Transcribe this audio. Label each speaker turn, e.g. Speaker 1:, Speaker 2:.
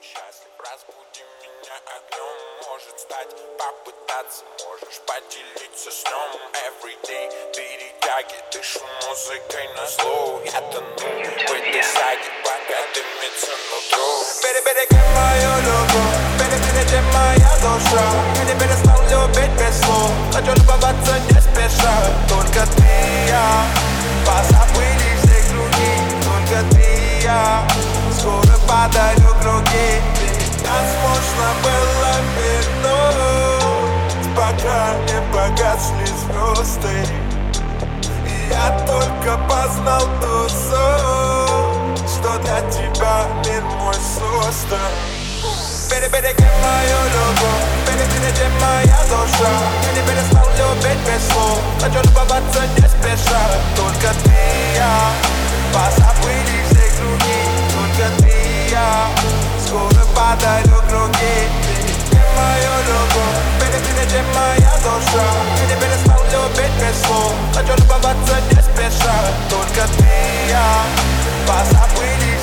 Speaker 1: счастлив, разбуди меня огнем. Может стать, попытаться, можешь поделиться сном. Everyday перетяги, дышу музыкой на зло. Я тону в этой саге, пока дымится нутро. Перебереги мою любовь, перебереги моя душа. Я не перестал любить без слов, хочу любоваться не спеша. Только ты и я, позабыли все круги. Только ты и я, скоро подарю круги. Нас можно было вернуть, пока не погасли звезды. И я только познал ту суть, что для тебя мир мой создан. Перебереги мою любовь, перебереги моя душа. Я не перестал любить без слов, хочу любоваться не спеша. Только ты и я, позабыли все круги. Только ты и я, скоро подарю круги. Перебереги мою любовь, перебереги моя душа. Я не перестал любить без слов, хочу любоваться не спеша. Только ты и я, позабыли